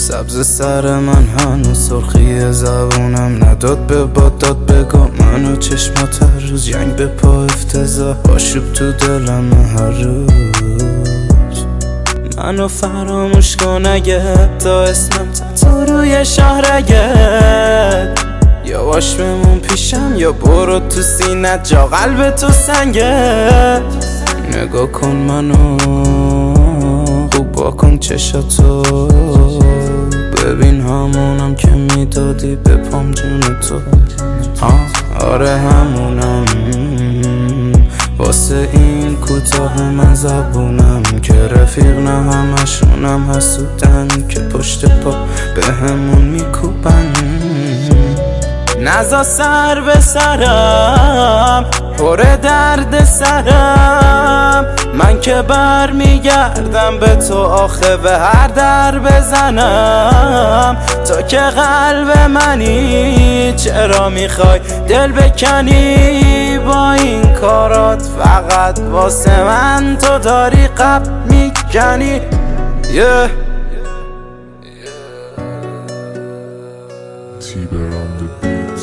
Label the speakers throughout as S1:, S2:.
S1: سبز سر من هنوز سرخی زبونم نداد به باد داد بگم منو چشمات هر روز جنگ به پا افتضاح آشوب تو دلم هر روز منو فراموش کن اگه تا اسمم تو روی شهرگت یا باش بمون پیشم یا برو تو سینت جا قلب تو سنگت نگاه کن منو خوب واکن چشاتو ببین همونم که میدادی به پام جون تو آره همونم واسه این کوتاه من زبونم که رفیق نه همشونم حسودن که پشت پا به همون میکوبن نزا سر به سرم پر درد سرم من که بر میگردم به تو آخه به هر در بزنم تو که قلب منی چرا میخوای دل بکنی با این کارات فقط واسه من تو داری قب میکنی
S2: T-Bear on the beat.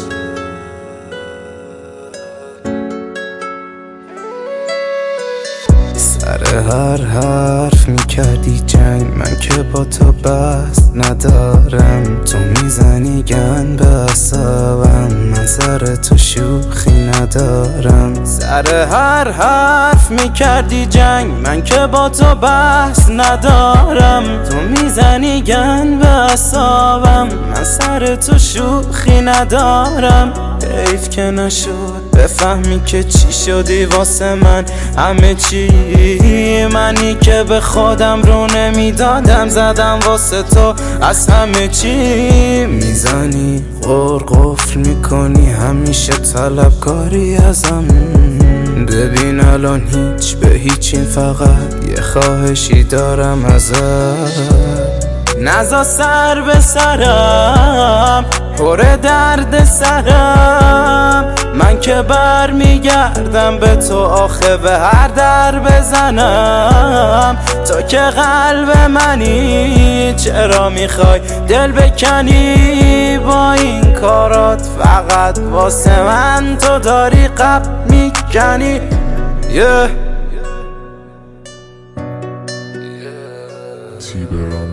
S1: سر هر حرف میکردی جنگ من که با تو بحث ندارم تو میزنی گن به اعصابم من سر تو شوخی ندارم سر هر حرف میکردی جنگ من که با تو بحث ندارم تو میزنی گن به اعصابم من سر تو شوخی ندارم حیف که نشد بفهمی که چی شدی واسه من همه چی منی که به خودم رو نمیدادم زدم واسه تو از همه چی میزنی قفل میکنی همیشه طلبکاری ازم ببین الان هیچ به هیچین فقط یه خواهشی دارم ازت نزا سر به سرم پر درد سرم من که بر میگردم به تو آخه به هر در بزنم تو که قلب منی چرا میخوای دل بکنی با این کارات فقط واسه من تو داری قب میکنی
S2: T-Bear on